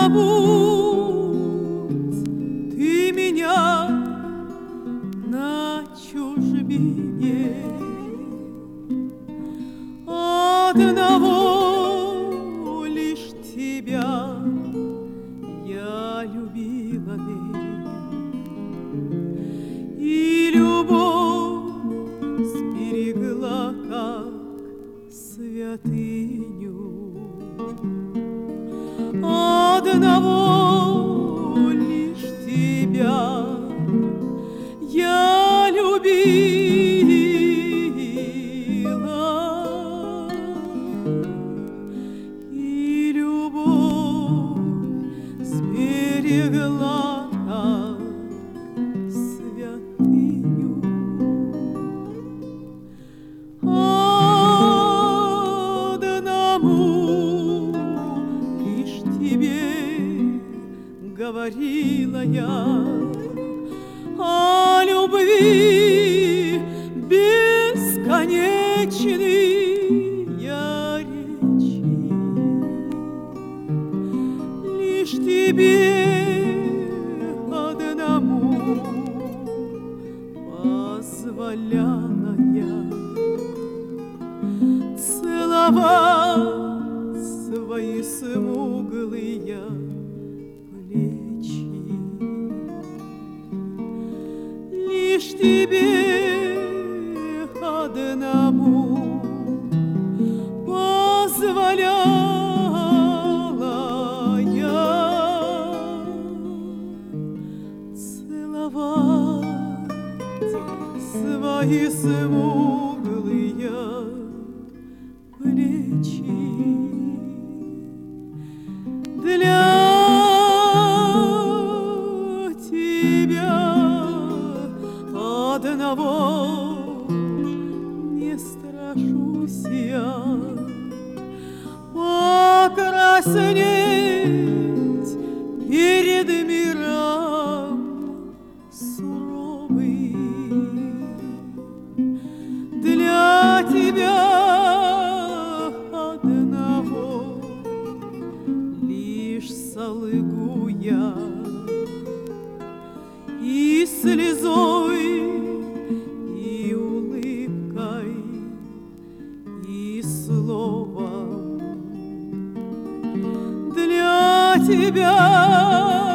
забудь ты меня на чужбине. Одного лишь тебя я любила, и любовь сберегла как святыню. Одного лишь тебя я любила, и любовь сберегла как святыню. Одному лишь тебе говорила я о любви бесконечные речи. Лишь тебе одному позволяла я целовать свои смуглые плечи. Лишь тебе одному позволяла я целовать свои смуглые плечи. Для тебя одного не страшусь я покраснеть перед миром суровым. Для тебя одного лишь солгу я, и слезой, и улыбкой, и словом. Для тебя